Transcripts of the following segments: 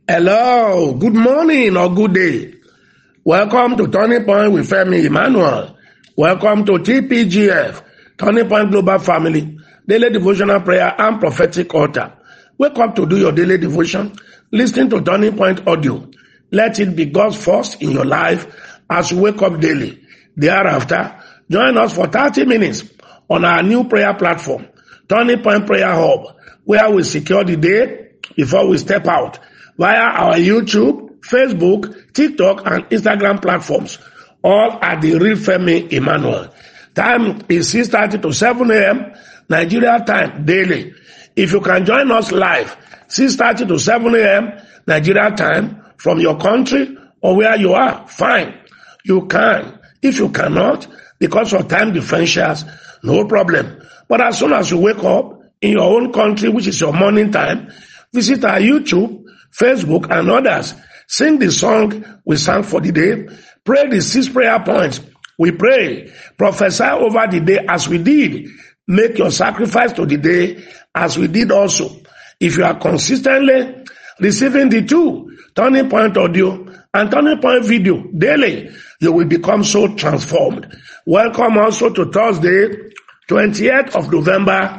Hello, good morning or good day. Welcome to Turning Point with Femi Emmanuel. Welcome to TPGF, Turning Point Global Family, Daily Devotional Prayer and Prophetic Altar. Wake up to do your daily devotion. Listen to Turning Point audio. Let it be God's first in your life as you wake up daily. Thereafter, join us for 30 minutes on our new prayer platform, Turning Point Prayer Hub, where we secure the day before we step out via our YouTube, Facebook, TikTok, and Instagram platforms, all at the Real Femi Emmanuel. Time is 6:30 to 7 a.m. Nigeria time daily. If you can join us live, 6:30 to 7 a.m. Nigeria time from your country or where you are, fine. You can. If you cannot, because of time differentials, no problem. But as soon as you wake up in your own country, which is your morning time, visit our YouTube, Facebook, and others. Sing the song we sang for the day. Pray the 6 prayer points. We pray. Prophesy over the day as we did. Make your sacrifice to the day as we did also. If you are consistently receiving the 2 Turning Point audio and Turning Point video daily, you will become so transformed. Welcome also to Thursday, 28th of November,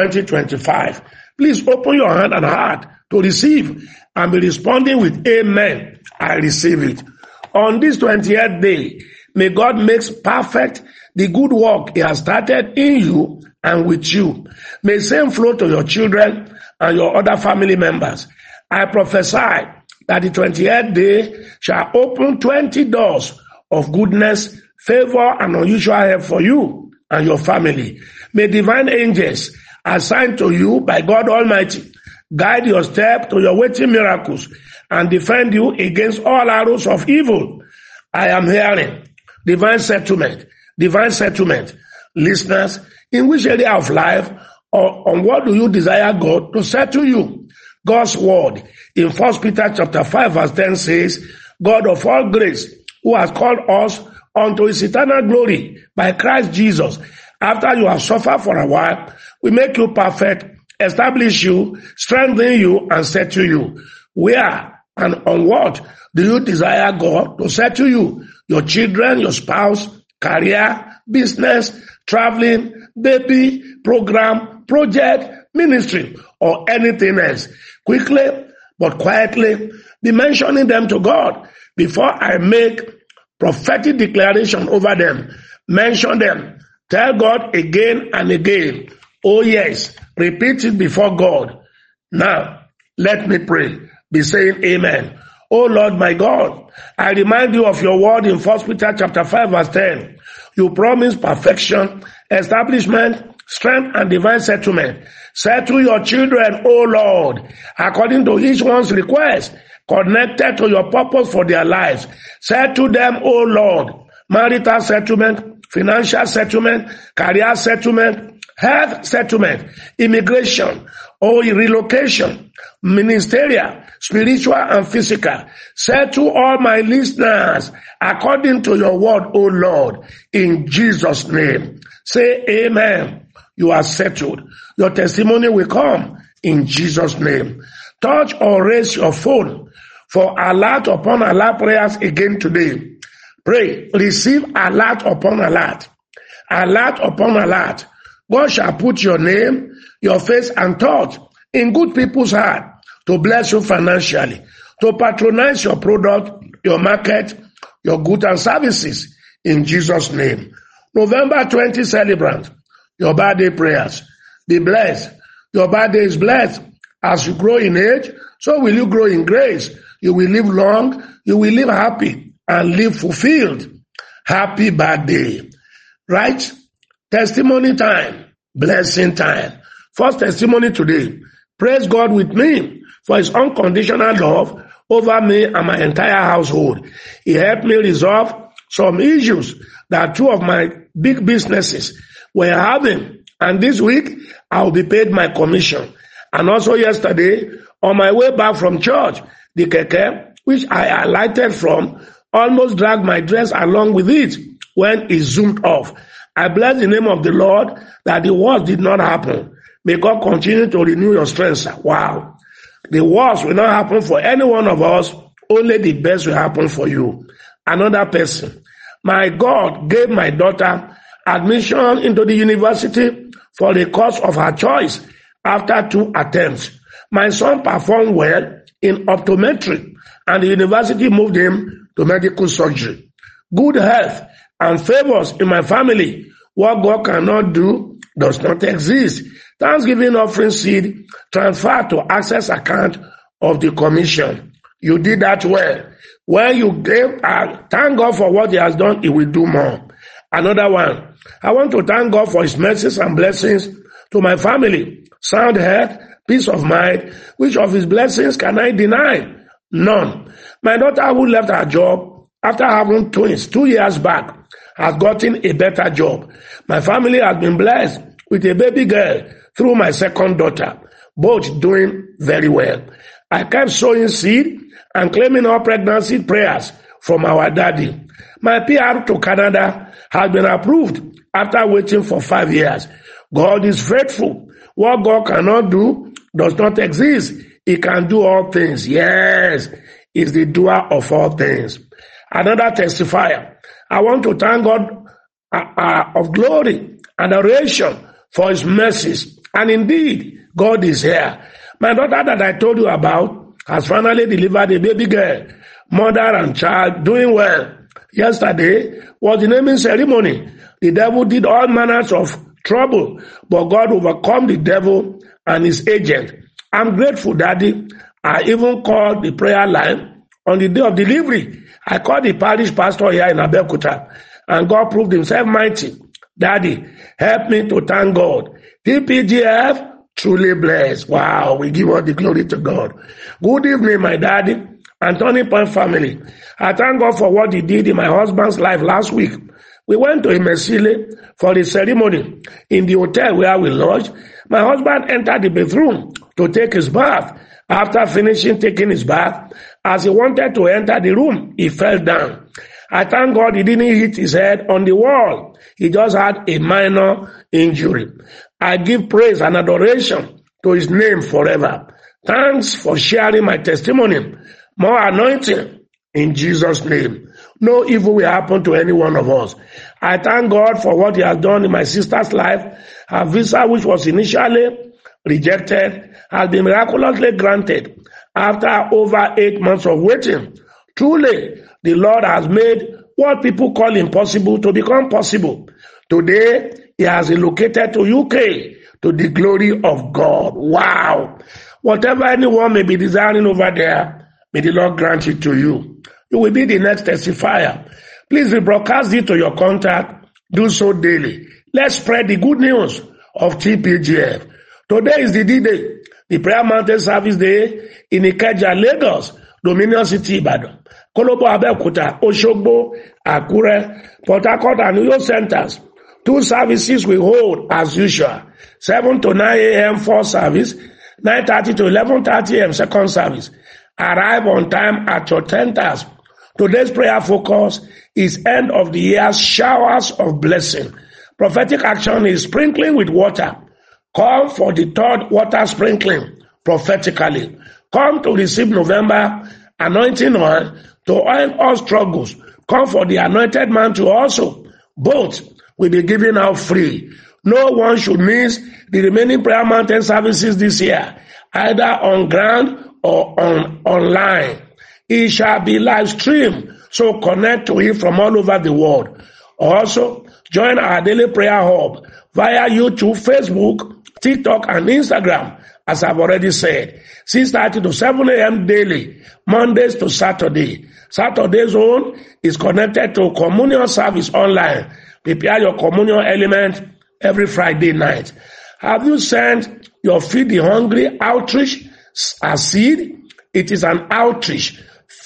2025. Please open your hand and heart to receive and be responding with amen. I receive it. On this 28th day, may God make perfect the good work He has started in you and with you. May same flow to your children and your other family members. I prophesy that the 28th day shall open 20 doors of goodness, favor, and unusual help for you and your family. May divine angels assigned to you by God Almighty guide your step to your waiting miracles and defend you against all arrows of evil. I am hearing divine settlement. Divine settlement. Listeners, in which area of life or on what do you desire God to settle you? God's word in 1 Peter chapter 5 verse 10 says, God of all grace, who has called us unto His eternal glory by Christ Jesus, after you have suffered for a while, will make you perfect, establish you, strengthen you, and settle you. Where and on what do you desire God to settle you? Your children, your spouse, career, business, traveling, baby, program, project, ministry, or anything else. Quickly but quietly be mentioning them to God before I make prophetic declaration over them. Mention them. Tell God again and again. Oh yes, repeat it before God. Now, let me pray. Be saying amen. Oh Lord my God, I remind you of your word in 1 Peter chapter 5 verse 10. You promise perfection, establishment, strength, and divine settlement. Settle your children, O Lord, according to each one's request, connected to your purpose for their lives. Settle them, O Lord. Marital settlement, financial settlement, career settlement, health settlement, immigration, or relocation, ministerial, spiritual, and physical. Settle all my listeners according to your word, O Lord, in Jesus' name. Say amen. You are settled. Your testimony will come in Jesus' name. Touch or raise your phone for alert upon alert prayers again today. Pray, receive alert upon alert. Alert upon alert. God shall put your name, your face, and thought in good people's heart to bless you financially, to patronize your product, your market, your goods and services in Jesus' name. November 20 celebrant, your birthday prayers. Be blessed. Your birthday is blessed. As you grow in age, so will you grow in grace. You will live long, you will live happy, and live fulfilled. Happy birthday. Right? Testimony time. Blessing time. First testimony today. Praise God with me for His unconditional love over me and my entire household. He helped me resolve some issues that 2 of my big businesses were having. And this week, I will be paid my commission. And also yesterday, on my way back from church, the keke, which I alighted from, almost dragged my dress along with it when it zoomed off. I bless the name of the Lord that the worst did not happen. May God continue to renew your strength. Wow. The worst will not happen for any one of us. Only the best will happen for you. Another person. My God gave my daughter admission into the university for the course of her choice after 2 attempts. My son performed well in optometry, and the university moved him to medical surgery. Good health and favors in my family. What God cannot do does not exist. Thanksgiving offering seed transfer to access account of the commission. You did that well. When you gave, thank God for what he has done, he will do more. Another one. I want to thank God for his mercies and blessings to my family. Sound health, peace of mind. Which of his blessings can I deny? None. My daughter who left her job after having twins 2 years back has gotten a better job. My family has been blessed with a baby girl through my second daughter, both doing very well. I kept sowing seed and claiming all pregnancy prayers from our daddy. My PR to Canada has been approved after waiting for 5 years. God is faithful. What God cannot do does not exist. He can do all things. Yes, he's the doer of all things. Another testifier. I want to thank God of glory and adoration for his mercies. And indeed, God is here. My daughter that I told you about has finally delivered a baby girl, mother and child, doing well. Yesterday was the naming ceremony. The devil did all manners of trouble, but God overcome the devil and his agent. I'm grateful, Daddy. I even called the prayer line on the day of delivery. I called the parish pastor here in Abeokuta, and God proved himself mighty. Daddy, help me to thank God. TPGF, truly blessed. Wow, we give all the glory to God. Good evening, my daddy and Turning Point family. I thank God for what he did in my husband's life last week. We went to Imesile for the ceremony in the hotel where we lodged. My husband entered the bathroom to take his bath. After finishing taking his bath, as he wanted to enter the room, he fell down. I thank God he didn't hit his head on the wall. He just had a minor injury. I give praise and adoration to his name forever. Thanks for sharing my testimony. More anointing in Jesus' name. No evil will happen to any one of us. I thank God for what he has done in my sister's life. Her visa, which was initially rejected, has been miraculously granted after over 8 months of waiting. Truly, the Lord has made what people call impossible to become possible. Today, he has relocated to UK to the glory of God. Wow. Whatever anyone may be desiring over there, may the Lord grant it to you. You will be the next testifier. Please rebroadcast it to your contact. Do so daily. Let's spread the good news of TPGF. Today is the D-Day, the Prayer Mountain Service Day in Ikeja, Lagos, Dominion City, Ibadan, Kolobo, Abeokuta, Oshogbo, Akure, Port Harcourt, and Uyo centers. 2 services we hold as usual. 7 to 9 a.m. first service, 9:30 to 11:30 a.m. second service. Arrive on time at your centers. Today's prayer focus is end of the year showers of blessing. Prophetic action is sprinkling with water. Come for the 3rd water sprinkling prophetically. Come to receive November anointing oil to end all struggles. Come for the anointed mantle also. Both will be given out free. No one should miss the remaining Prayer Mountain services this year, either on ground or online. It shall be live streamed, so connect to it from all over the world. Also, join our daily prayer hub via YouTube, Facebook, TikTok, and Instagram, as I've already said. 6:30 to 7 a.m. daily, Mondays to Saturday. Saturday's own is connected to communion service online. Prepare your communion element every Friday night. Have you sent your Feed the Hungry outreach as seed? It is an outreach.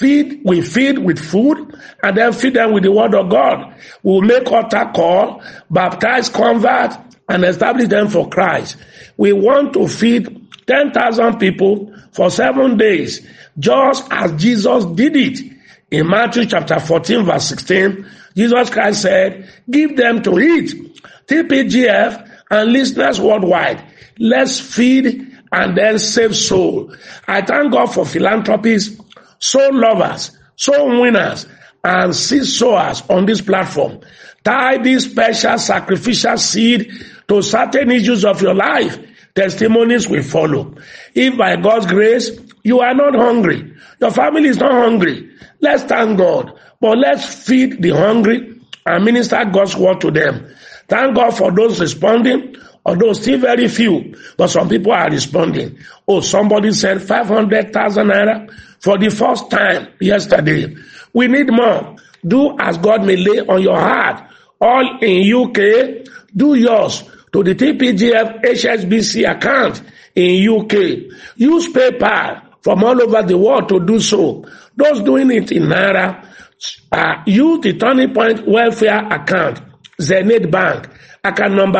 We feed with food and then feed them with the word of God. We will make altar call, baptize, convert, and establish them for Christ. We want to feed 10,000 people for 7 days, just as Jesus did it. In Matthew chapter 14, verse 16, Jesus Christ said, give them to eat. TPGF and listeners worldwide, let's feed and then save soul. I thank God for philanthropists, soul lovers, soul winners, and seed sowers on this platform. Tie this special sacrificial seed to certain issues of your life. Testimonies will follow. If by God's grace, you are not hungry, your family is not hungry, let's thank God. But let's feed the hungry and minister God's word to them. Thank God for those responding, although still very few, but some people are responding. Oh, somebody said 500,000 naira for the first time yesterday. We need more. Do as God may lay on your heart. All in UK, do yours to the TPGF HSBC account in UK. Use PayPal from all over the world to do so. Those doing it in Naira, use the Turning Point Welfare account, Zenith Bank, account number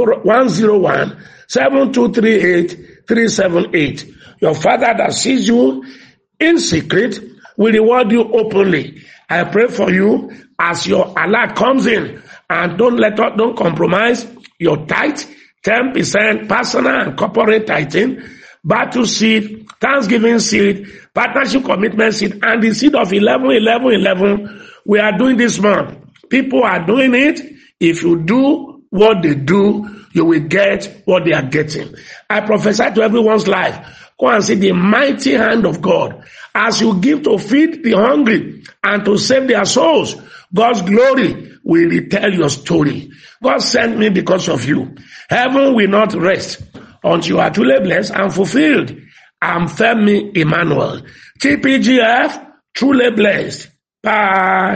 101-7238-378. Your Father that sees you in secret will reward you openly. I pray for you as your alert comes in, and don't compromise your tithe, 10% personal and corporate tithing, battle seed, Thanksgiving seed, partnership commitment seed, and the seed of 11. We are doing this month. People are doing it. If you do what they do, you will get what they are getting. I prophesy to everyone's life. Go and see the mighty hand of God. As you give to feed the hungry and to save their souls, God's glory will retell your story. God sent me because of you. Heaven will not rest until you are truly blessed and fulfilled. I'm Femi Emmanuel. TPGF, truly blessed. Bye.